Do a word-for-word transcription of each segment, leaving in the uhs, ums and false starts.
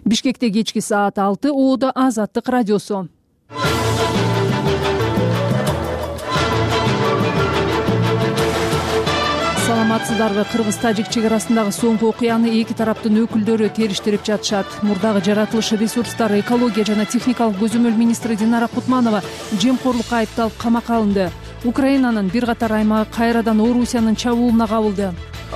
Бишкекте кечки саат алты, Оодо Азаттык радиосу. Саламатсыздарбы? Кыргыз-тажик чек арасындагы соңку окуяны эки тараптын өкүлдөрү териштирип жатышат. Мурдагы жаратылыш ресурстары, экология жана техникалык көзөмөл министри Динара Кутманова жемкорлукка айыпталып камакка алынды. Украинанын бир катар аймагы кайрадан Орусиянын чабуулуна кабылды.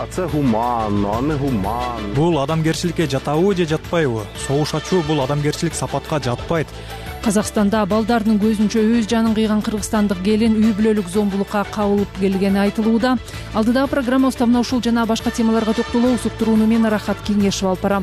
Бул адамгерчиликке жатабы же жатпайбы? Согуш ачуу бул адамгерчилик сапатка жатпайт. Казакстанда балдардын көзүнчө өз жанын кыйган кыргызстандык келин үй бүлөлүк зомбулукка кабылып келгени айтылууда. Алдыдагы программабызда мына ушул жана башка темаларга токтолобуз. Уктурууну мен Рахат Кеңешев алып барам.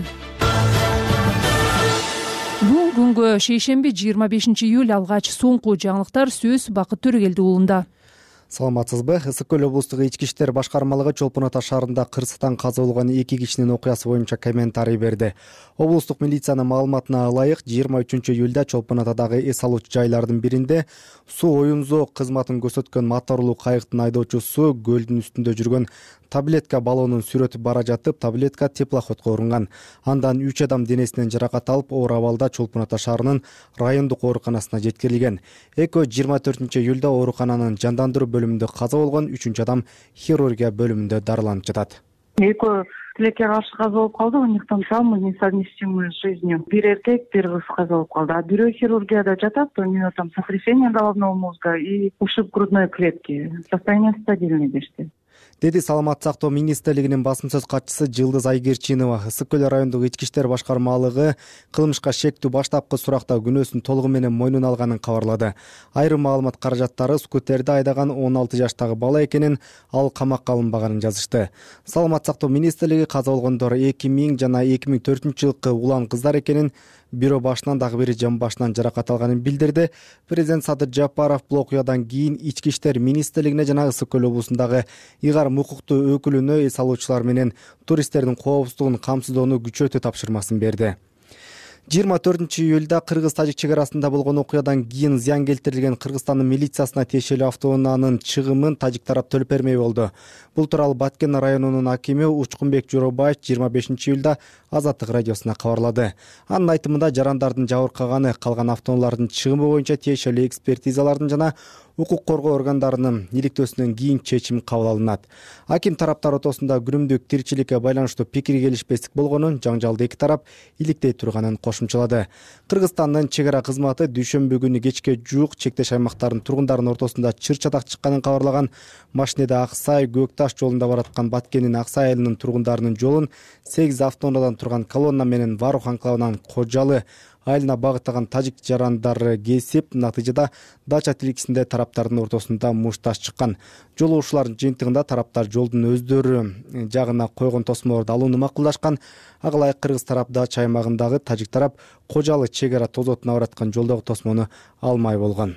Бүгүнгү шейшемби жыйырма бешинчи июль алгач соңку жаңылыктар сөз Бакыт Төрөгелди уулунда. Саламатсызбы? Ысык көл облустук ички иштер башкармалыгы Чолпон Ата шаарында кырсыктан каза болгон эки кишинин окуясы боюнча комментарий берди. Облустук милициянын маалыматына ылайык, жыйырма үчүнчү июлда Чолпон Атадагы эс алуучу жайлардын биринде суу оюнзоо кызматын көрсөткөн моторлуу кайыктын айдоочусу көлдүн үстүндө жүргөн таблетка баллонун сүрөтүп бара жатып, таблетка теплоходко урунган. Андан үч адам денесинен жаракат алып, оор абалда Чолпон Ата шаарынын райондук ооруканасына жеткирилген. Экөө жыйырма төртүнчү июлда оорукананын жандандыруу бөлүмүндө каза болгон, үчүнчү адам хирургия бөлүмүндө дарыланып жатат. Экөө тилекке каршы каза болуп калды, у них там травмы несовместимые с жизнью. Бир эркек, бир кыз каза болуп калды, а бирөө хирургияда жатат, у него там сотрясение головного мозга и ушиб грудной клетки. Состояние стабильное дешти. Деди Саламат сактоо министрлигинин басым сөз катчысы Жылдыз Айгерчинова. Ысык көл райондук ички иштер башкармалыгы кылмышка шектүү баштапкы суракта күнөөсүн толугу менен мойнуна алганын кабарлады. Айрым маалымат каражаттары скутерди айдаган он алты жаштагы бала экенин, ал камакка алынбаганын жазышты. Саламат сактоо министрлиги каза болгондор эки миң жана эки миң төртүнчү жылкы улан кыздар экенин, бирөө башынан дагы бири жан башынан жаракат алганын билдирди. Президент Садыр Жапаров бул окуядан кийин ички иштер министрлигине жана Ысык көл облусундагы ыйгарым укуктуу өкүлүнө эс алуучулар менен туристтердин коопсуздугун камсыздоону күчөтүү тапшырмасын берди. жыйырма төртүнчү июлда Кыргыз-тажик чек арасында болгон окуядан кийин зыян келтирилген Кыргызстандын милициясына тиешелүү автоунаанын чыгымын тажик тарап төлөп бермей болду. Бул тууралуу Баткен районунун акими Учкунбек Журобаев жыйырма бешинчи июлда Азаттык радиосуна кабарлады. Анын айтымында жарандардын жабыркаганы, калган автоунаалардын чыгымы боюнча тиешелүү экспертизалардын жана укук коргоо органдарынын иликтөөсүнөн кийин чечим кабыл алынат. Аким тараптар ортосунда күнүмдүк тиричиликке байланыштуу пикир келишпестик болгонун, жаңжалды эки тарап иликтей турганын кошумчалады. Кыргызстандын чек ара кызматы дүйшөмбү күнү кечке жуук чектеш аймактардын тургундарынын ортосунда чыр-чатак чыкканын кабарлаган. Машинеде Аксай Көкташ жолунда бараткан Баткендин Аксай айылынын тургундарынын жолун сегиз автоунаадан турган колонна менен Варух анклавынан Кожалы айылына багыттаган тажик жарандары кесип, натыйжада дача тиликисинде тараптардын ортосунда мушташ чыккан. Жолоочулардын жыйынтыгында тараптар жолдун өздөрү жагына койгон тосмолорду алууну макулдашкан. Ага ылайык кыргыз тарап дача аймагындагы, тажик тарап Кожалы чек ара тозотуна бараткан жолдогу тосмону алмай болгон.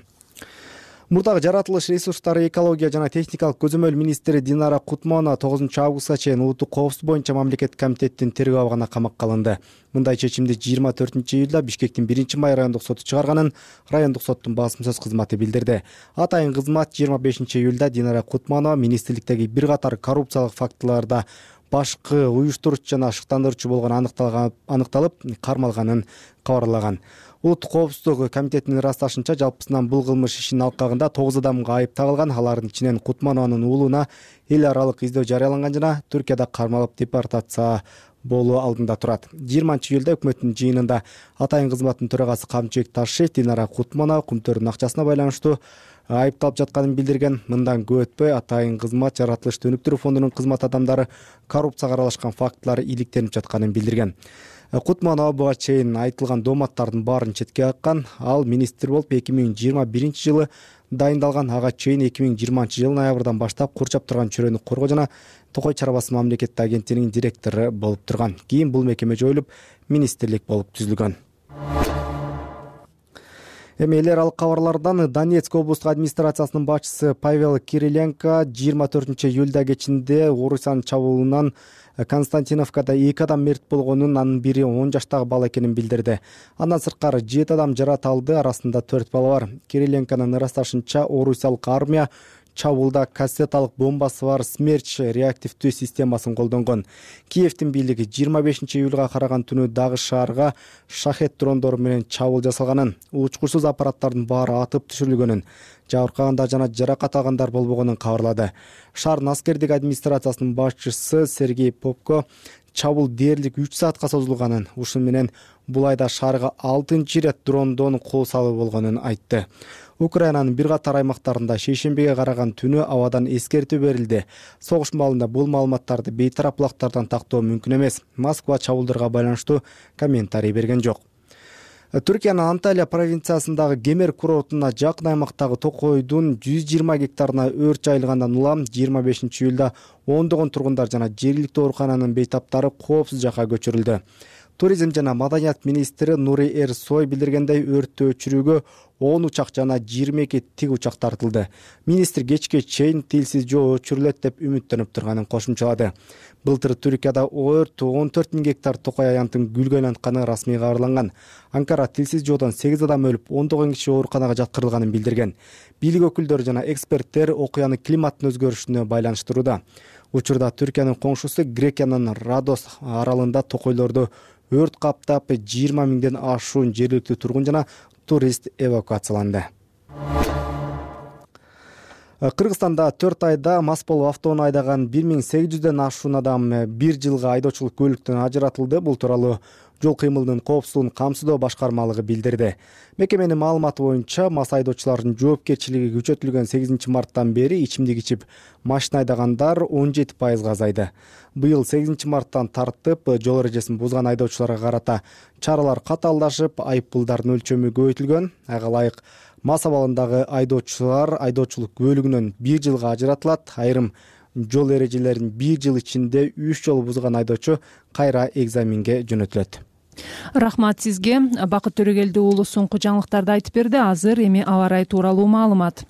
Мурдагы жаратылыш ресурстары, экология жана техникалык көзөмөл министри Динара Кутманова тогузунчу августка чейин улуттук коопсуздук боюнча мамлекеттик комитеттин тергөө абагына камакка алынды. Мындай чечимди жыйырма төртүнчү июлда Бишкектин биринчи май райондук соту чыгарганын райондук соттун басым сөз кызматы билдирди. Атайын кызмат жыйырма бешинчи июлда Динара Кутманова министрликтеги бир катар коррупциялык фактыларда башкы уюштуруучу жана ашыктандыруучу болгон аныкталып кармалганын кабарлаган. Улуттук коопсуздук комитетинин ырасташынча, жалпысынан бул кылмыш ишинин алкагында тогуз адамга айып тагылган. Алардын ичинен Кутманованын уулуна эл аралык издөө жарыяланган жана Түркияда кармалып депортация болуу алдында турат. жыйырманчы июлда өкмөттүн жыйынында атайын кызматтын төрагасы Камчыбек Ташиев Динара Кутманова Кумтөрдүн акчасына байланыштуу айыпталып жатканын билдирген. Мындан көп өтпөй атайын кызмат жаратылышты өнүктүрүү фондунун кызмат адамдары коррупцияга аралашкан фактылар иликтенип жатканын билдирген. Кутманова буга чейин айтылган дооматтардын баарын четке каккан. Ал министр болуп эки миң жыйырма биринчи жылы дайындалган. Ага чейин эки миң жыйырманчы жылдын ноябрдан баштап курчап турган чөрөнү коргоо жана Токой чарбасы мамлекеттик агенттигинин директору болуп турган. Кийин бул мекеме жоюлуп, министрлик болуп түзүлгөн. Эми эл аралык кабарлардан Донецк облустук администрациясынын башчысы Павел Кириленко жыйырма төртүнчү июлда кечинде Орусиянын чабуулунан Константиновкада эки адам мерт болгонун, анын бири он жаштагы бала экенин билдирди. Андан сырткары жети адам жаракат алды, арасында төрт бала бар. Кириленконун ырасташынча, орусиялык армия чабуулда кассеталык бомбасы бар смерч реактивдүү системасын колдонгон. Киевдин бийлиги жыйырма бешинчи июлга караган түнү дагы шаарга шахет дрондору менен чабуул жасалганын, учкучсуз аппараттардын баары атып түшүрүлгөнүн, жабыркагандар жана жаракат алгандар болбогонун кабарлады. Шаардын аскердик администрациясынын башчысы Сергей Попко чабуул дээрлик үч саатка созулганын, ушун менен бул айда шаарга алтынчы ирет дрондон кол салуу болгонун айтты. Украинанын бир катар аймактарында шейшембиге караган түнү абадан эскертүү берилди. Согуш маалында бул маалыматтарды бейтарап булактардан тактоо мүмкүн эмес. Москва чабуулдарга байланыштуу комментарий берген жок. Түркиянын Анталия провинциясындагы Гемер курортуна жакын аймактагы токойдун жүз жыйырма гектарына өрт жайылгандан улам жыйырма бешинчи июлда ондогон тургундар жана жергиликтүү оорукананын бейтаптары коопсуз жакка көчүрүлдү. Туризм жана маданият министри Нури Эрсой билдиргендей, өрттү өчүрүүгө он учак жана жыйырма эки тик учак тартылды. Министр кечке чейин тилсиз жоо өчүрүлөт деп үмүттөнүп турганын кошумчалады. Былтыр Түркияда өрт он төрт миң гектар токой аянтын күлгө айлантканы расмий кабарланган. Анкара тилсиз жоодон сегиз адам өлүп, ондогон киши ооруканага жаткырылганын билдирген. Бийлик өкүлдөрү жана эксперттер окуяны климаттын өзгөрүшүнө байланыштырууда. Учурда Түркиянын коңшусу Грекиянын Родос аралында токойлорду өрт каптап, жыйырма миңден ашуун жергиликтүү тургун жана турист эвакуацияланды. Кыргызстанда төрт айда мас болуп автоунаа айдаган бир миң сегиз жүздөн ашуун адам бир жылга айдоочулук көлүктөн ажыратылды. Бул тууралуу жол кыймылынын коопсуздугун камсыздоо башкармалыгы билдирди. Мекеменин маалыматы боюнча, мас айдоочулардын жоопкерчилиги күчөтүлгөн сегизинчи марттан бери ичимдик ичип машина айдагандар он жети пайызга азайды. Быйыл сегизинчи марттан тартып жол эрежесин бузган айдоочуларга карата чаралар катаалдашып, айыппулдардын өлчөмү көбөйтүлгөн. Ага ылайык мас абалындагы айдоочулар айдоочулук көлүгүнөн бир жылга ажыратылат. Айрым жол эрежелерин бир жыл ичинде үч жолу бузган айдоочу кайра экзаменге жөнөтүлөт. Рахмат сизге. Бакыт Төрөгелди уулу соңку жаңылыктарды айтып берди. Азыр эми аба ырайы тууралуу маалымат.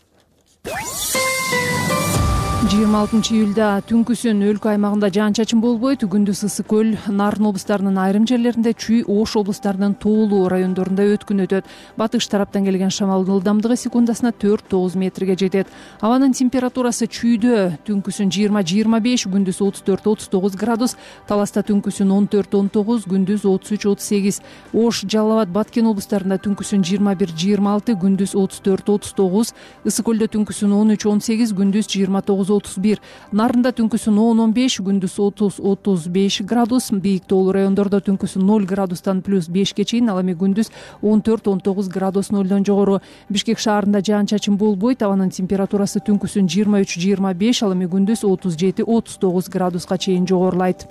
жыйырма алтынчы июлда түнкүсүн өлкө аймагында жаан-чачын болбойт. Күндүз ысык көл, Нарын облустарынын айрым жерлеринде, Чүй, Ош облустарынын тоолуу райондорунда өткүн өтөт. Батыш тараптан келген шамалдын ылдамдыгы секундасына төрт тогуз метрге жетет. Абанын температурасы Чүйдө түнкүсүн жыйырма жыйырма беш, күндүз отуз төрт отуз тогуз градус, Таласта түнкүсүн он төрт он тогуз, күндүз отуз үч отуз сегиз. Ош, Жалал абад, Баткен облустарында түнкүсүн жыйырма бир жыйырма алты, күндүз отуз төрт отуз тогуз, Ысык көлдө түнкүсүн он үч он сегиз, күндүз жыйырма тогуз отуз бир. Нарында түнкүсүн он он беш, күндүз отуз отуз беш градус. Бийик тоолуу райондордо түнкүсүн ноль градустан плюс бешке чейин, ал эми күндүз он төрт он тогуз градус нолдон жогору. Бишкек шаарында жаан-чачын болбойт. Абанын температурасы түнкүсүн жыйырма үч жыйырма беш, ал эми күндүз отуз жети отуз тогуз градуска чейин жогорулайт.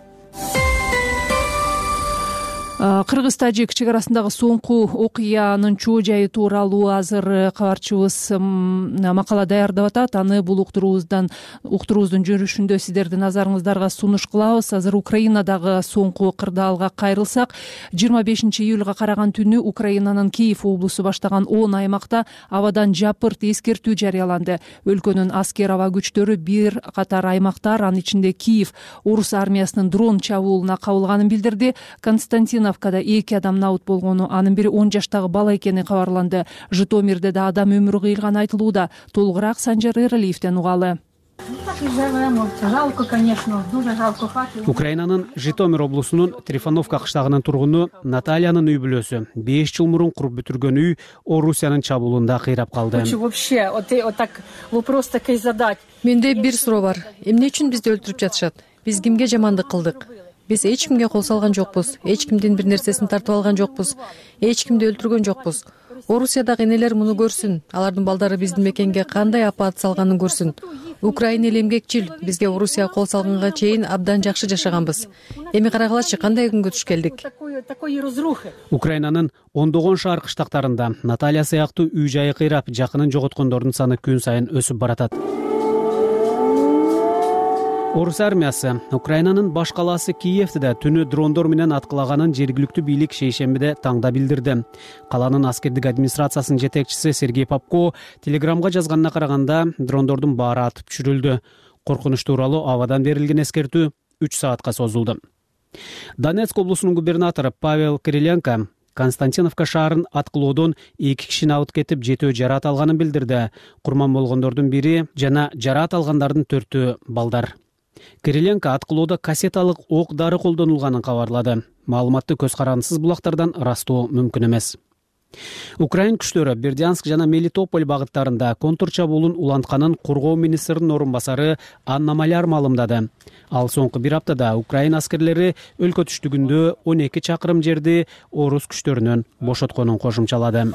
Кыргыз-тажик чек арасындагы соңку окуянын чоо жайы тууралуу азыр кабарчыбыз макала даярдап атат. Аны бул уктуруубуздан уктуруубуздун жүрүшүндө сиздердин назарыңыздарга сунуш кылабыз. Азыр Украинадагы соңку кырдаалга кайрылсак, жыйырма бешинчи июлга караган түнү Украинанын Киев облусу баштаган он аймакта абадан жапырт эскертүү жарыяланды. Өлкөнүн аскер аба күчтөрү бир катар аймактар, анын ичинде Киев, орус армиясынын дрон чабуулуна кабылганын билдирди. Константин эки адам набыт болгону, анын бири он жаштагы бала экени кабарланды. Житомирде да адам өмүрү кыйылганы айтылууда. Толугураак Санжар Эралиевден угалы. Жалко, конечно, дуже жалко. Украинанын Житомир облусунун Трифоновка кыштагынын тургуну Натальянын үй бүлөсү беш жыл мурун куруп бүтүргөн үй Орусиянын чабуулунда кыйрап калды. Вообще, вот так вопрос такой задать. Менде бир суроо бар. Эмне үчүн бизди өлтүрүп жатышат? Биз кимге жамандык кылдык? Биз эч кимге кол салган жокпуз, эч кимдин бир нерсесин тартып алган жокпуз, эч кимди өлтүргөн жокпуз. Орусиядагы энелер муну көрсүн, алардын балдары биздин мекенге кандай апаат салганын көрсүн. Украина эли эмгекчил, бизге Орусия кол салганга чейин абдан жакшы жашаганбыз. Эми карагылачы, кандай күнгө туш келдик. Украинанын ондогон шаар кыштактарында Наталья сыяктуу үй жайы кыйрап, жакынын жоготкондордун саны күн сайын өсүп баратат. Орус армиясы Украинанын баш калаасы Киевде түнү дрондор менен аткылаганын жергиликтүү бийлик шейшембиде таңда билдирди. Каланын аскердик администрациясынын жетекчиси Сергей Попко телеграмга жазганына караганда, дрондордун баары атып түшүрүлдү. Коркунуч тууралуу абадан берилген эскертүү үч саатка созулду. Донецк облусунун губернатору Павел Кириленко Константиновка шаарын аткылоодон эки кишини абыт кетип, жетөө жараат алганын билдирди. Курман болгондордун бири жана жараат алгандардын төртөө балдар. Кириленко аткылоодо кассеталык ок дары колдонулганын кабарлады. Маалыматты көз карандысыз булактардан ырастоо мүмкүн эмес. Украин күчлөрү Бердянск жана Мелитополь багыттарында контур чабуулун улантканын коргоо министринин орун басары Анна Маляр маалымдады. Ал соңку бир аптада Украин аскерлери өлкө түштүгүндө он эки чакырым жерди орус күчтөрүнөн бошотконун кошумчалады.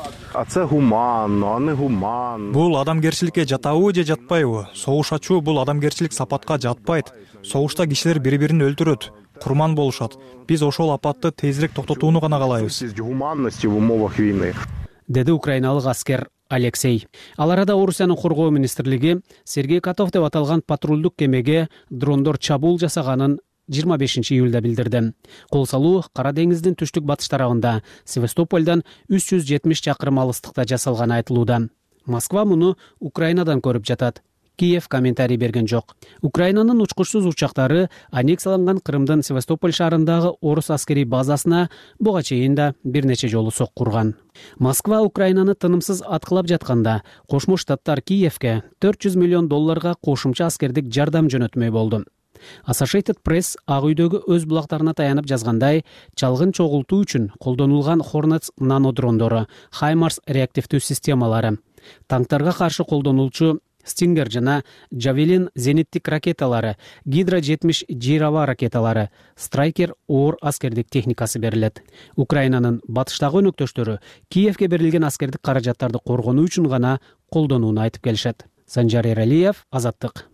Бул адамгерчиликке жатабы же жатпайбы? Согуш ачуу бул адамгерчилик сапатка жатпайт. Согушта кишилер бири-бирин өлтүрөт, курман болушат. Биз ошол апатты тезирээк токтотууну гана каалайбыз, деди украиналык аскер Алексей. Ал арада Орусиянын коргоо министрлиги Сергей Котов деп аталган патрулдук кемеге дрондор чабуул жасаганын жыйырма бешинчи июлда билдирди. Кол салуу Кара деңиздин түштүк батыш тарабында Севастопольдон үч жүз жетимиш чакырым алыстыкта жасалганы айтылууда. Москва муну Украинадан көрүп жатат. Киев комментарий берген жок. Украинанын учкучсуз учактары аннексияланган Крымдын Севастополь шаарындагы орус аскерий базасына буга чейин да бир нече жолу сокку урган. Москва Украинаны тынымсыз аткылап жатканда Кошмо Штаттар Киевке төрт жүз миллион долларга кошумча аскердик жардам жөнөтмөй болду. Associated Press Ак үйдөгү өз булактарына таянып жазгандай, чалгын чогултуу үчүн колдонулган Hornets нанодрондору, Хаймарс реактивдүү системалары, танктарга каршы колдонулчу Stinger жана Javelin зениттик ракеталары, Гидра жетимиш жейраба ракеталары, Страйкер оор аскердик техникасы берилет. Украинанын батыштагы өнөктөштөрү Киевке берилген аскердик каражаттарды коргонуу үчүн гана колдонууну айтып келишет. Санжар Эралиев, Азаттык.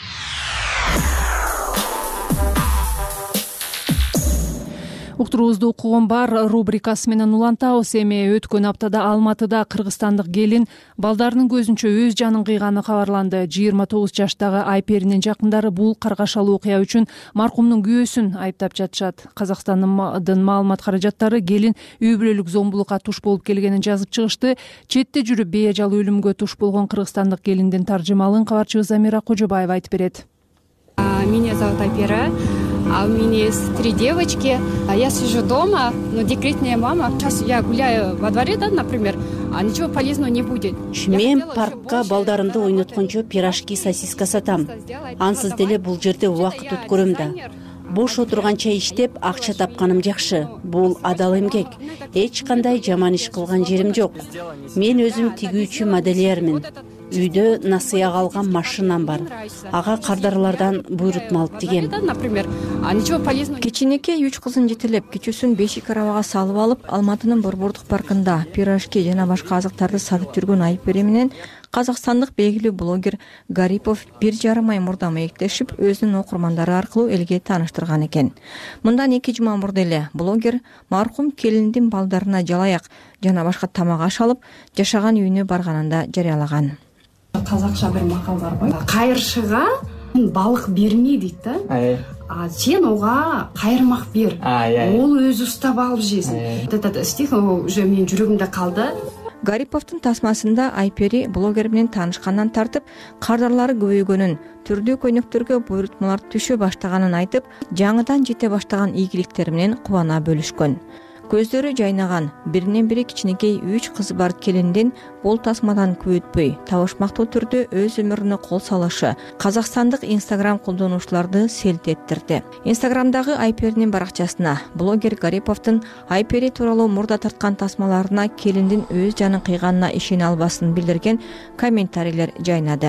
Уктуруубузду угуган бар рубрикасы менен улантабыз. Эми өткөн аптада Алматыда кыргызстандык келин балдарынын көзүнчө өз жанын кыйганы кабарланды. жыйырма тогуз жаштагы Айперинин жакындары бул каргашалуу окуя үчүн маркумдун күйөөсүн айыптап жатышат. Казакстандын маалымат каражаттары келин үй бүлөлүк зомбулукка туш болуп келгенин жазып чыгышты. Четте жүрүп бейажал өлүмгө туш болгон кыргызстандык келиндин таржымалын кабарчыбыз Замира Кожобаева айтып берет. Меня зовут Айпера. А у меня есть три девочки. А я сижу дома, но декретная мама. Сейчас я гуляю во дворе, да, например, а ничего полезного не будет. Мен паркка балдарымды ойноткончо пирожки, сосиска сатам. Ансыз деле бул жерде убакыт өткөрөм да. Бош отурганча иштеп акча тапканым жакшы. Бул адал эмгек. Эч кандай жаман иш кылган жерим жок. Мен өзүм тигүүчү модельермин. Үйдө насыяга алган машинам бар. Ага кардарлардан буйрутма алып тигем. Кичинекей үч кызын жетелеп, кичүүсүн бешик арабага салып алып, Алматынын Борбордук паркында пирожки жана башка азыктарды сатып жүргөн Айпери менен казакстандык белгилүү блогер Гарипов бир жарым ай мурда маектешип, өзүнүн окурмандары аркылуу элге тааныштырган экен. Мындан эки жума мурда эле блогер маркум келиндин балдарына жалаяк жана башка тамак аш алып, жашаган үйүнө барганында жарыялаган. Казакча бир макал бар го. Кайыршыга балык берме дейт да. А сен ога кайырмак бер. Ол өзү устап алып жесин. Этот стих уже менин жүрөгүмдө калды. Гариповдун тасмасында Айпери блогер менен таанышкандан тартып, кардарлары көбөйгөнүн, түрдүү көйнөктөргө буйрутмалар түшө баштаганын айтып, жаңыдан жете баштаган ийгиликтери менен кубана бөлүшкөн. Көздөрү жайнаган, биринен бири кичинекей үч кызы бар келиндин бул тасмадан көп өтпөй табышмактуу түрдө өз өмүрүнө кол салышы казакстандык Instagram колдонуучуларды селт эттирди. Instagramдагы Айперинин баракчасына блогер Гариповдун Айпери тууралуу мурда тарткан тасмаларына келиндин өз жанын кыйганына ишене албасын билдирген комментарийлер жайнады.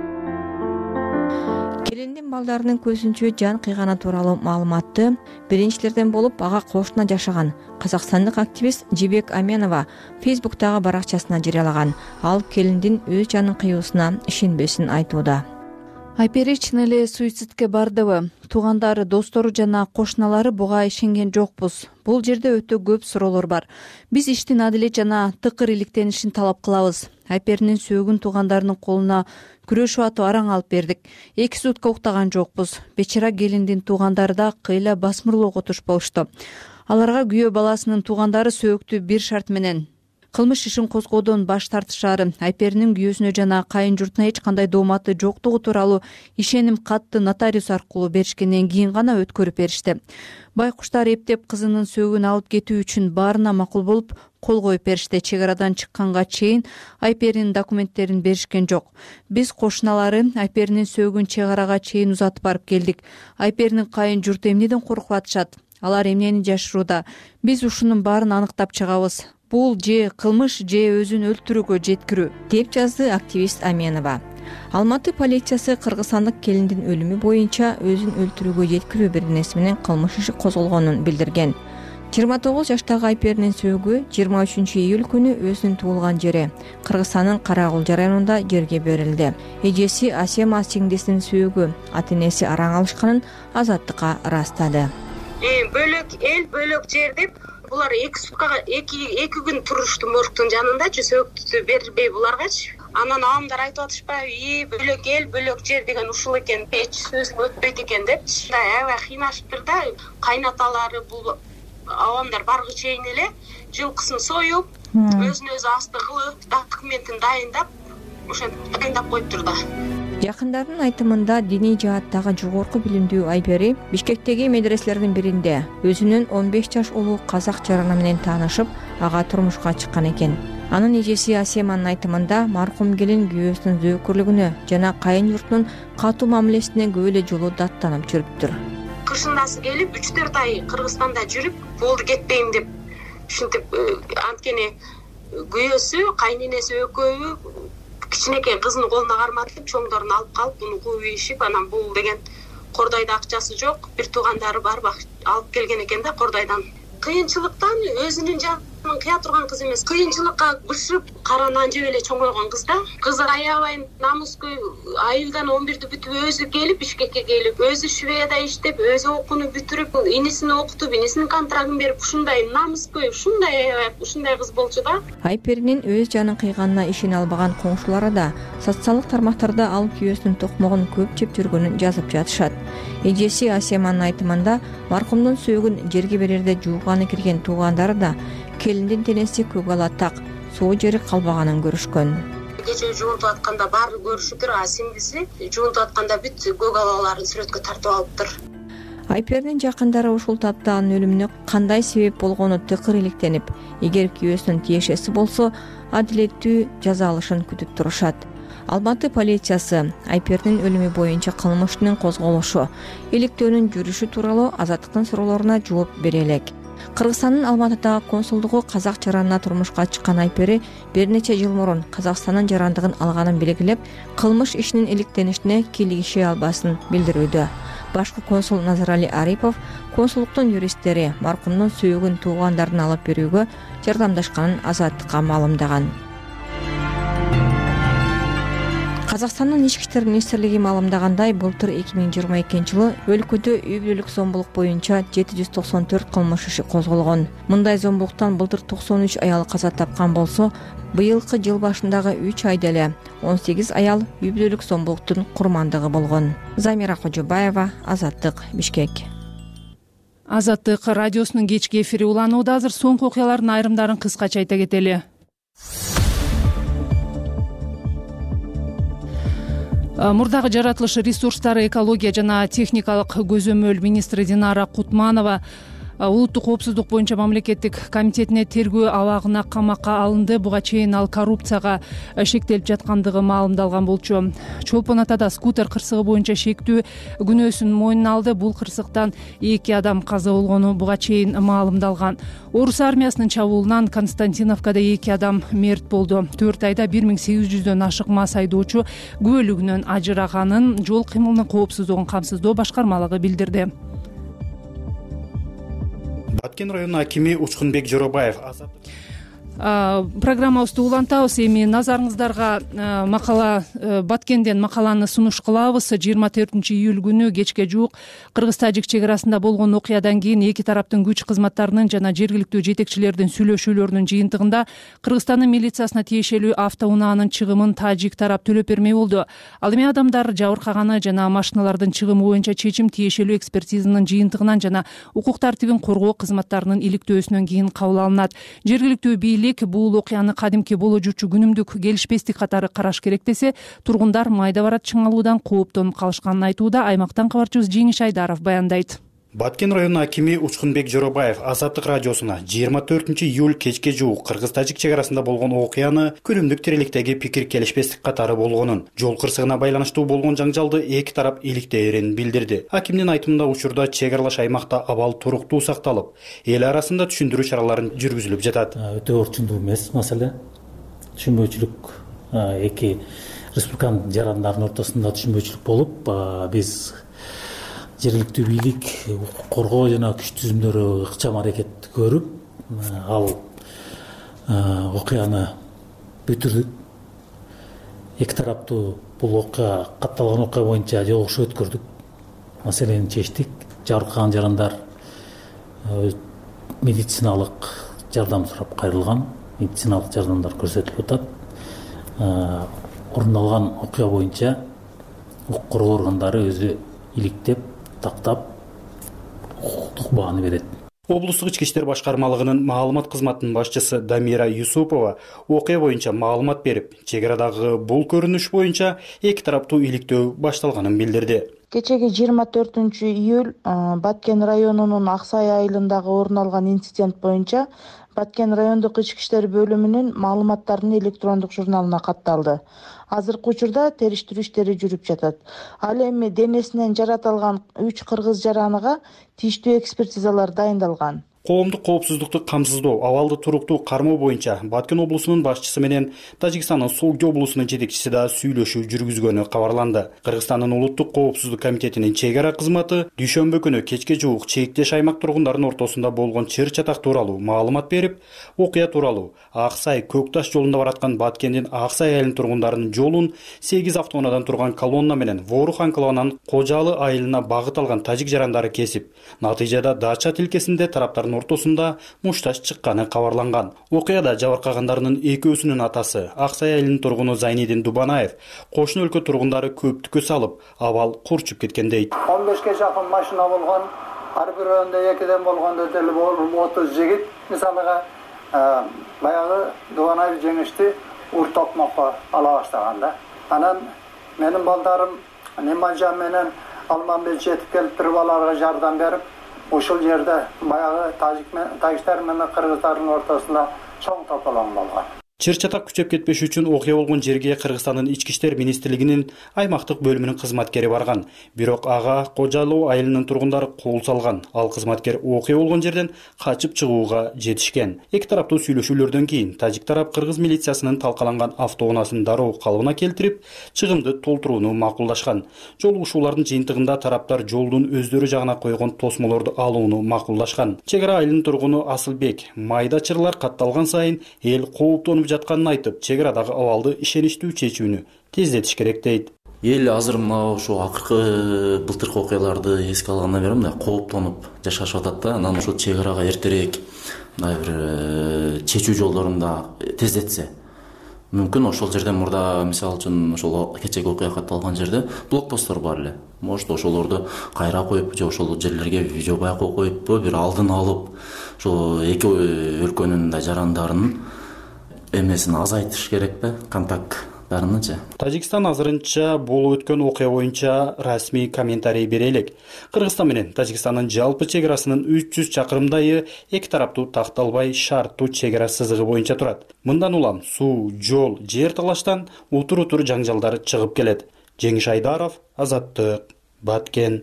Келиндин балдарынын көзүнчө жан кыйганы тууралуу маалыматты биринчилерден болуп ага кошуна жашаган казакстандык активист Жибек Аменова Facebook'тагы баракчасына жарыялаган. Ал келиндин өз жанын кыюусуна ишенбесин айтууда. Айпери чын эле суицидке бардыбы? Туугандары, достору жана кошуналары буга ишенген жокпуз. Бул жерде өтө көп суроолор бар. Биз иштин адилет жана тыкыр иликтенишин талап кылабыз. Айперинин сөөгүн туугандарынын колуна күрөшүп атып араң алып бердик. Эки сутка уктаган жокпуз. Бечара келиндин туугандары да кыйла басмырлоого туш болушту. Аларга күйөө баласынын туугандары сөөктү бир шарт менен кылмыш ишин козгоодон баш тартышаары, Айперинин күйөөсүнө жана кайын журтуна эч кандай дооматы жоктугу тууралуу ишеним катты нотариус аркылуу беришкенден кийин гана өткөрүп беришти. Байкуштар эптеп кызынын сөөгүн алып кетүү үчүн баарына макул болуп кол коюп беришти. Чек арадан чыкканга чейин Айперинин документтерин беришкен жок. Биз кошуналары Айперинин сөөгүн чек арага чейин узатып барып келдик. Айперинин кайын журту эмнеден коркуп атышат? Алар эмнени жашырууда? Биз ушунун баарын аныктап чыгабыз. Бул же кылмыш, же өзүн өлтүрүүгө жеткирүү, деп жазды активист Аменова. Алматы полициясы кыргызстандык келиндин өлүмү боюнча өзүн өлтүрүүгө жеткирүү беренеси менен кылмыш иши козголгонун билдирген. жыйырма тогуз жаштагы Айперинин сөөгү жыйырма үчүнчү июль күнү өзүнүн туулган жери Кыргызстандын Карагулжа районунда жерге берилди. Эжеси Асема сиңдисинин сөөгү ата энеси араң алышканын Азаттыкка ырастады. Бөлөк эл, бөлөк жер деп булар эки суткага эки эки күн турушту моргтун жанындачы, сөөгү бербей буларгачы. Анан абамдар айтып атышпайбы, "И, бөлөк эл, бөлөк жер" деген ушул экен, эч сөз өтпөйт экен депчи. Аябай кыйнашыптыр да, кайнаталары бул абамдар баргы чейин эле жылкысын союп, өзүн өзү асты кылып, документин дайындап, ошентип дайындап коюптур да. Жакындарынын айтымында диний жааттагы жогорку билимдүү Айпери Бишкектеги медреселердин биринде өзүнүн он беш жаш улуу казак жараны менен таанышып, ага турмушка чыккан экен. Анын эжеси Асеманын айтымында маркум келин күйөөсүнүн зөөкүрлүгүнө жана кайын журтунун катуу мамилесине көп эле жолу даттанып жүрүптүр. Кышындасы келип үч төрт ай Кыргызстанда жүрүп, болду кетпейм деп ушинтип, анткени күйөөсү, кайненеси экөөбү кичинекей кызын колуна карматып, чоңдорун алып калып, буну кууп ийишип, анан бул деген Кордойдо акчасы жок, бир туугандары бар, алып келген экен да Кордойдон. Кыйынчылыктан өзүнүн жанын кыя турган кыз эмес, кыйынчылыкка бышып, кара нан жеп эле чоңойгон кыз да. Кызы аябай намыскөй, айылдан он бирди бүтүп өзү келип, Бишкекке келип, өзү Швеяда иштеп, өзү окууну бүтүрүп, инисин окутуп, инисинин контрагын берип, ушундай намыскөй, ушундай аябай, ушундай кыз болчу да. Айперинин өз жанын кыйганына ишене албаган коңшулары да социалдык тармактарда ал күйөөсүнүн токмогун көп жеп жүргөнүн жазып жатышат. Эжеси Асеманын айтымында маркумдун сөөгүн жерге берерде жууганы кирген туугандары да келиндин денеси көк ала так, суу жери калбаганын көрүшкөн. Кече жуунтуп атканда баары көрүшүптүр, а сиңдиси жуунтуп атканда бүт көк алаларын сүрөткө тартып алыптыр. Айперинин жакындары ушул тапта анын өлүмүнө кандай себеп болгону тыкыр иликтенип, эгер күйөөсүнүн тиешеси болсо, адилеттүү жаза алышын күтүп турушат. Алматы полициясы Айперинин өлүмү боюнча кылмыш ишинин козголушу, иликтөөнүн жүрүшү тууралуу Азаттыктын суроолоруна жооп бере элек. Кыргызстандын Алматыдагы консулдугу казак жаранына турмушка чыккан Айпери бир нече жыл мурун Казакстандын жарандыгын алганын белгилеп, кылмыш ишинин иликтенишине кийлигише албасын билдирүүдө. Башкы консул Назарали Арипов консулдуктун юристтери маркумдун сөөгүн туугандарын алып берүүгө жардамдашканын Азаттыкка маалымдаган. Казакстандын ички иштер министрлиги маалымдагандай, былтыр эки миң жыйырма экинчи жылы өлкөдө үй бүлөлүк зомбулук боюнча жети жүз токсон төрт кылмыш иши козголгон. Мындай зомбулуктан былтыр токсон үч аял каза тапкан болсо, быйылкы жыл башындагы үч айда эле он сегиз аял үй бүлөлүк зомбулуктун курмандыгы болгон. Замира Кожобаева, Азаттык, Бишкек. Азаттык радиосунун кечки эфири уланууда. Азыр соңку окуялардын айрымдарын кыскача айта кетели. Мурдагы жаратылыш ресурстары, экология жана техникалык көзөмөл министри Динара Кутманова улуттук коопсуздук боюнча мамлекеттик комитетине тергөө абагына камакка алынды. Буга чейин ал коррупцияга шектелип жаткандыгы маалымдалган болчу. Чолпон Атада скутер кырсыгы боюнча шектүү күнөөсүн мойнуна алды. Бул кырсыктан эки адам каза болгону буга чейин маалымдалган. Орус армиясынын чабуулунан Константиновкада эки адам мерт болду. төрт айда бир миң сегиз жүздөн ашык мас айдоочу күбөлүгүнөн ажыраганын жол кыймылынын коопсуздугун камсыздоо башкармалыгы билдирди. Баткен районунун акими Учкунбек Жоробаев программабызды улантабыз. Эми назарыңыздарга макала Баткенден макаланы сунуш кылабыз. жыйырма төртүнчү июль күнү кечке жуук Кыргыз-Тажик чек арасында болгон окуядан кийин эки тараптын күч кызматтарынын жана жергиликтүү жетекчилердин сүйлөшүүлөрүнүн жыйынтыгында Кыргызстандын милициясына тиешелүү автоунаанын чыгымын тажик тарап төлөп бермей болду. Ал эми адамдар жабыркаганы жана машиналардын чыгымы боюнча чечим тиешелүү экспертизанын жыйынтыгынан жана укук тартибин коргоо кызматтарынын иликтөөсүнөн кийин кабыл алынат. Жергиликтүү бийлик бийлик бул окуяны кадимки боло жүрчү күнүмдүк келишпестик катары караш керек десе, тургундар майда барат чыңалуудан кооптонуп калышканын айтууда. Аймактан кабарчыбыз Жеңиш Айдаров баяндайт. Баткен районунун акими Учкунбек Жоробаев Азаттык радиосуна жыйырма төртүнчү июль кечке жуук кыргыз-тажик чек арасында болгон окуяны күнүмдүк тиреликтеги пикир келишпестик катары болгонун, жол кырсыгына байланыштуу болгон жаңжалды эки тарап иликтээрин билдирди. Акимдин айтымында учурда чек аралаш аймакта абал туруктуу сакталып, эл арасында түшүндүрүү чараларын жүргүзүлүп жатат. Өтө орчундуу эмес маселе. Түшүнбөөчүлүк эки республиканын жарандарынын ортосунда түшүнбөөчүлүк болуп, биз жергиликтүү бийлик, укук коргоо жана күч түзүмдөрү ыкчам аракет көрүп, ал окуяны бүтүрдүк. Эки тараптуу бул окуя катталган окуя боюнча жолугушуу өткөрдүк. Маселени чечтик. Жабыркаган жарандар медициналык жардам сурап кайрылган. Медициналык жардамдар көрсөтүлүп атат. Орун алган окуя боюнча укук коргоо органдары өзү иликтеп, тактап, укуктук бааны берет. Облустук ички иштер башкармалыгынын маалымат кызматынын башчысы Дамира Юсупова окуя боюнча маалымат берип, чек арадагы бул көрүнүш боюнча эки тараптуу иликтөө башталганын билдирди. Кечеги жыйырма төртүнчү июль Баткен районунун Аксай айылындагы орун алган инцидент боюнча Баткен райондук ички иштер бөлүмүнүн маалыматтарын электрондук журналына катталды. Азыркы учурда териштирүү иштери жүрүп жатат. Ал эми денесинен жаратылган үч кыргыз жараныга тийиштүү экспертизалар дайындалган. Коомдук коопсуздукту камсыздоо, абалды туруктуу кармоо боюнча Баткен облусунун башчысы менен Тажикстандын Согди облусунун жетекчиси да сүйлөшүү жүргүзгөнү кабарланды. Кыргызстандын улуттук коопсуздук комитетинин чек ара кызматы дүйшөмбү күнү кечке жуук чектеш аймак тургундарынын ортосунда болгон чыр чатак тууралуу маалымат берип, окуя тууралуу Аксай Көкташ жолунда бараткан Баткендин Аксай айылынын тургундарынын жолун сегиз автоунаадан турган колонна менен Ворух анклаванын Кожалы айылына багыт алган тажик жарандары кесип, натыйжада Дача тилкесинде тараптардын ортосунда мушташ чыкканы кабарланган. Окуяда жабыркагандарынын экөөсүнүн атасы Аксай айылынын тургуну Зайнидин Дубанаев кошуна өлкө тургундары көптүккө салып, абал курчуп кеткен дейт. он бешке жакын машина болгон, ар бирөөндө экиден болгондо деле отуз жигит, мисалыга баягы Дубанаев жеңишти ур токмокко ала баштаганда. Анан менин балдарым Неманжан менен Алманбек жетип келип туруп аларга жардам берип, ошол жерде баягы тажиктер менен кыргыздардын ортосунда чоң тополоң болгон. Чыр чатак күчөп кетпеш үчүн окуя болгон жерге Кыргызстандын ички иштер министрлигинин аймактык бөлүмүнүн кызматкери барган. Бирок ага Кожалуу айылынын тургундары кол салган. Ал кызматкер окуя болгон жерден качып чыгууга жетишкен. Эки тараптуу сүйлөшүүлөрдөн кийин тажик тарап кыргыз милициясынын талкаланган автоунаасын дароо калыбына келтирип, чыгымды толтурууну макулдашкан. Жолугушуулардын жыйынтыгында тараптар жолдун өздөрү жагына койгон тосмолорду алууну макулдашкан. Чек ара айылынын тургуну Асылбек майда чырлар катталган сайын эл кооптонуп жатканын айтып, чек арадагы абалды ишеничтүү чечүүнү тездетиш керек дейт. Эл азыр мына ошо акыркы былтыркы окуяларды эске алгандан бери мындай кооптонуп жашашып атат да. Анан ошол чек арага эртерээк мындай бир чечүү жолдорун да тездетсе. Мүмкүн ошол жерден мурда мисалы үчүн ошол кечеги окуя катталган жерде блокпосттор бар эле. Может ошолорду кайра коюп же ошол жерлерге видео байкоо коюппу, бир алдын алып, ошо эки өлкөнүн да жарандарынын эмесин азайтыш керек бе, контакттарынычы. Тажикстан азырынча болуп өткөн окуя боюнча расмий комментарий бере элек. Кыргызстан менен Тажикстандын жалпы чек арасынын үч жүз чакырымдайы эки тараптуу такталбай шарттуу чек ара сызыгы боюнча турат. Мындан улам суу, жол, жер талаштан утур-утур жаңжалдар чыгып келет. Жеңиш Айдаров, Азаттык, Баткен.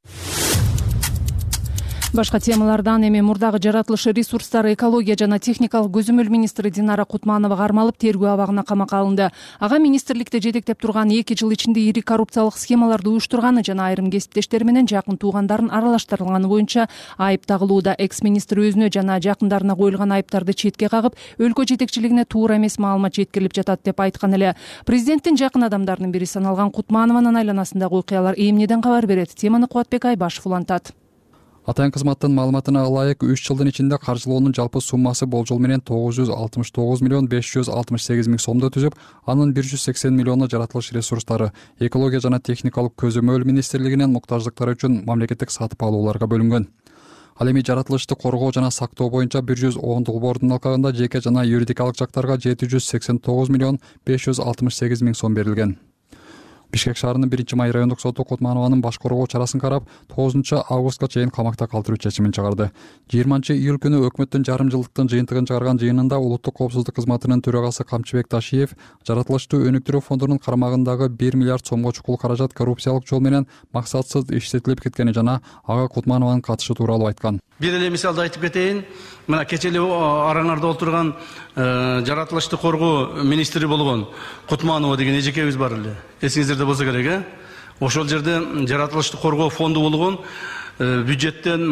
Башка темалардан эми мурдагы жаратылыш ресурстары, экология жана техникалык көзөмөл министри Динара Кутманова кармалып тергөө абагына камакка алынды. Ага министрликте жетектеп турган эки жыл ичинде ири коррупциялык схемаларды уюштурганы жана айрым кесиптештери менен жакын туугандарын аралаштырылганы боюнча айып тагылууда. Экс-министр өзүнө жана жакындарына коюлган айыптарды четке кагып, өлкө жетекчилигине туура эмес маалымат жеткирилип жатат деп айткан эле. Президенттин жакын адамдарынын бири саналган Кутманованын айланасындагы окуялар эмнеден кабар берет? Теманы Кубатбек Айбашев улантат. Атайын кызматтын маалыматына ылайык үч жылдын ичинде каржылоонун жалпы суммасы болжол менен тогуз жүз алтымыш тогуз миллион беш жүз алтымыш сегиз миң сомду түзүп, анын бир жүз сексен миллиону жаратылыш ресурстары, экология жана техникалык көзөмөл министрлигинин муктаждыктары үчүн мамлекеттик сатып алууларга бөлүнгөн. Ал эми жаратылышты коргоо жана сактоо боюнча бир жүз он долбоордун алкагында жеке жана юридикалык жактарга жети жүз сексен тогуз миллион беш жүз алтымыш сегиз миң сом берилген. Бишкек шаарынын биринчи май райондук соту Кутманованын баш коргоо чарасын карап, тогузунчу августка чейин камакта калтыруу чечимин чыгарды. жыйырманчы июль күнү өкмөттүн жарым жылдыктын жыйынтыгын чыгарган жыйынында улуттук коопсуздук кызматынын төрагасы Камчыбек Ташиев жаратылыштуу өнүктүрүү фондунун карамагындагы бир миллиард сомго чукул каражат коррупциялык жол менен максатсыз иштетилип кеткени жана ага Кутманованын катышы тууралуу айткан. Бир эле мисалды айтып кетейин. Мына кече эле араңарда отурган жаратылышты коргоо министри болгон Кутманова деген эжекебиз бар эле. Эсиңиздерде болсо керек, э? Ошол жерде жаратылышты коргоо фонду болгон, бюджеттен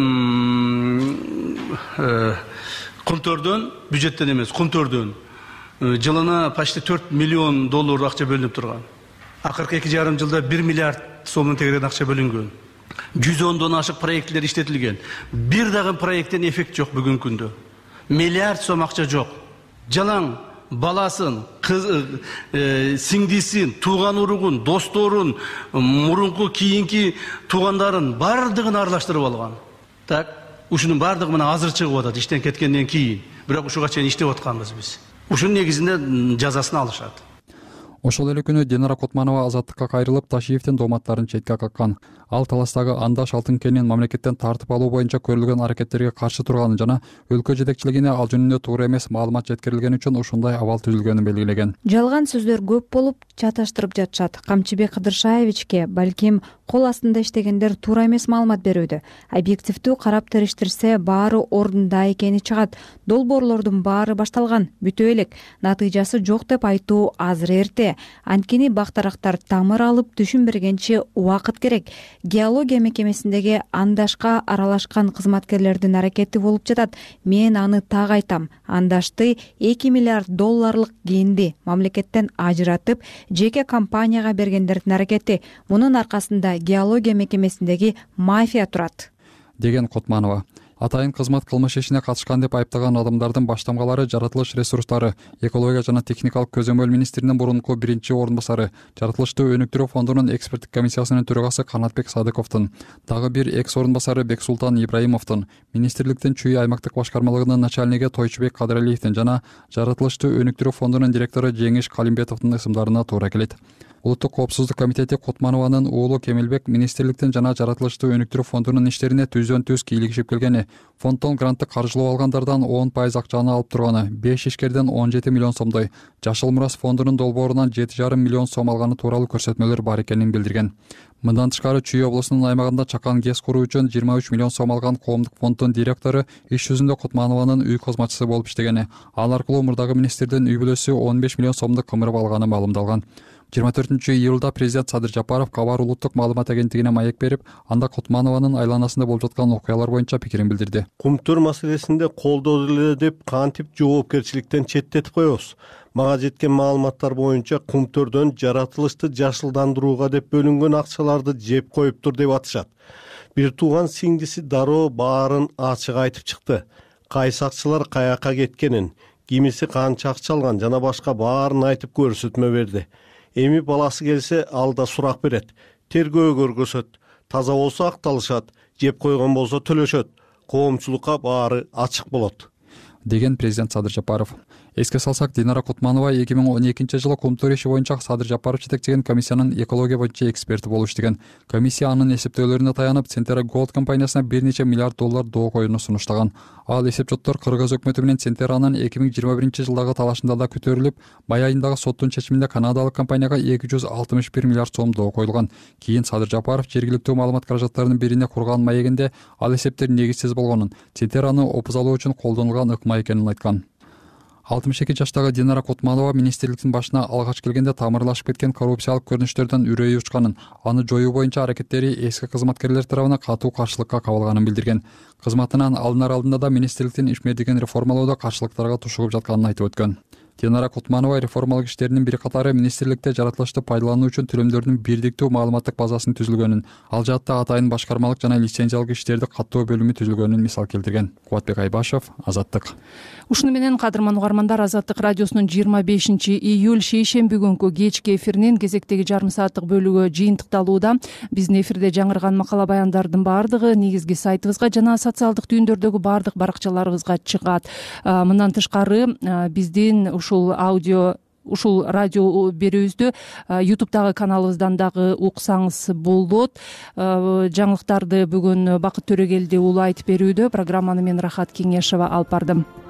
кунтөрдөн, бюджеттен эмес, кунтөрдөн жылына почти төрт миллион доллар акча бөлүнүп турган. Акыркы эки жарым жылда бир миллиард сомдон тегерен акча бөлүнгөн. жүз ондон ашык проектлер иштетилген. Бир дагы проекттен эффект жок бүгүнкү күндө. Миллиард сом акча жок. Жалаң баласын, кыз, э, сиңдисин, тууган уругун, досторун, мурунку кийинки туугандарын бардыгын аралаштырып алган. Так, ушунун бардыгы мына азыр чыгып атат иштен кеткенден кийин. Бирок ушуга чейин иштеп атканбыз биз. Ушунун негизинде жазасын алышат. Ошол эле күнү Динара Кутманова азаттыкка кайрылып, Ташиевдин дооматтарын четке каккан. Ал талаштагы андаш алтын кенин мамлекеттен тартып алуу боюнча көрүлгөн аракеттерге каршы турганын жана өлкө жетекчилигине ал жөнүндө туура эмес маалымат жеткирилгени үчүн ушундай абал түзүлгөнүн белгилеген. Жалган сөздөр көп болуп, чаташтырып жатышат. Камчыбек Кыдыршаевичке балким кол астында иштегендер туура эмес маалымат берүүдө. Объективдүү карап териштирсе, баары ордунда экени чыгат. Долбоорлордун баары башталган, бүтө элек. Натыйжасы жок деп айтуу азыр эрте. Анткени бактарактар тамыр алып түшүнбергенче убакыт керек. Геология мекемесиндеги андашка аралашкан кызматкерлердин аракети болуп жатат. Мен аны так айтам. Андашты эки миллиард долларлык кенди мамлекеттен ажыратып, жеке компанияга бергендердин аракети. Мунун аркасында геология мекемесиндеги мафия турат, деген Кутманова. Атайын кызмат кылмыш ишине катышкан деп айыптаган адамдардын баштамгалары жаратылыш ресурстары, экология жана техникалык көзөмөл министринин мурунку биринчи орун басары, жаратылыштуу өнүктүрүү фондунун эксперттик комиссиясынын төрагасы Канатбек Садыковдун, дагы бир экс орун басары Бексултан Ибраимовдун, министрликтин Чүй аймактык башкармалыгынын начальниги Тойчубек Кадыралиевдин жана жаратылыштуу өнүктүрүү фондунун директору Жеңиш Калимбетовдун ысымдарына туура келет. Улуттук коопсуздук комитети Кутманованын уулу Кемелбек министрликтин жана жаратылыштуу өнүктүрүү фондунун иштерине түздөн түз кийлигишип келгени, фонддон грантты каржылоо алгандардан он пайыз акчаны алып турганы, беш ишкерден он жети миллион сомдой, Жашыл Мурас фондунун долбоорунан жети жарым миллион сом алганы тууралуу көрсөтмөлөр бар экенин билдирген. Мындан тышкары Чүй облусунун аймагында чакан ГЭС куруу үчүн жыйырма үч миллион сом алган коомдук фонддун директору иш жүзүндө Кутманованын үй кызматчысы болуп иштегени, ал аркылуу мурдагы министрдин үй бүлөсү он беш миллион сомду кымырып алганы маалымдалган. жыйырма төртүнчү июлда президент Садыр Жапаров Кабар улуттук маалымат агенттигине маек берип, анда Кутманованын айланасында болуп жаткан окуялар боюнча пикирин билдирди. Кумтөр маселесинде колдоо эле деп кантип жоопкерчиликтен четтетип коебуз. Мага жеткен маалыматтар боюнча кумтөрдөн жаратылышты жашылдандырууга деп бөлүнгөн акчаларды жеп коюптур деп атышат. Бир тууган сиңдиси дароо баарын ачык айтып чыкты. Кайсы акчалар каяка кеткенин, кимиси канча акча алган жана башка баарын айтып көрсөтмө берди. Эми баласы келсе ал да сурак берет. Тергөө көргөзөт. Таза болсо акталышат, жеп койгон болсо төлөшөт. Коомчулукка баары ачык болот, деген президент Садыр Жапаров. Эске салсак, Динара Кутманова эки миң он экинчи жылы кумтөр иши боюнча Садыр Жапаров жетектеген комиссиянын экология боюнча эксперти болуп иштеген. Комиссия анын эсептөөлөрүнө таянып, Центера Голд компаниясына бир нече миллиард доллар доо коюуну сунуштаган. Ал эсепчоттор Кыргыз өкмөтү менен Центеранын эки миң жыйырма биринчи жылдагы талашында да көтөрүлүп, май айындагы соттун чечиминде канадалык компанияга эки жүз алтымыш бир миллиард сом доо коюлган. Кийин Садыр Жапаров жергиликтүү маалымат каражаттарынын бирине курган маегинде ал эсептер негизсиз болгонун, Центераны опуз алуу үчүн колдонулган ыкма экенин айткан. алтымыш эки жаштагы Динара Кутманова министрликтин башына алгач келгенде тамырлашып кеткен коррупциялык көрүнүштөрдөн үрөйү учканын, аны жоюу боюнча аракеттери эски кызматкерлер тарабынан катуу каршылыкка кабылганын билдирген. Кызматынан алынар алдында да министрликтин ишмердигин реформалоодо каршылыктарга тушугуп жатканын айтып өткөн. Динара Кутманова реформалык иштеринин бир катары министрликте жаратылышты пайдалануу үчүн төлөмдөрдүн бирдиктүү маалыматтык базасынын түзүлгөнүн, ал жаатта атайын башкармалык жана лицензиялык иштерди каттоо бөлүмү түзүлгөнүн мисал келтирген. Кубатбек Айбашев, Азаттык. Ушуну менен кадырман угармандар, Азаттык радиосунун жыйырма бешинчи июль шейшемби күнкү кечки эфиринин кезектеги жарым сааттык бөлүгү жыйынтыкталууда. Биздин эфирде жаңырган макала баяндардын баардыгы негизги сайтыбызга жана социалдык түйүндөрдөгү баардык баракчаларыбызга чыгат. Мындан тышкары биздин ушул аудио ушул радио берүүбүздү ютубтагы каналыбыздан дагы уксаңыз болот. Жаңылыктарды бүгүн Бакыт Төрөгелди уулу айтып берүүдө. Программаны мен Рахат Кеңешова алып бардым.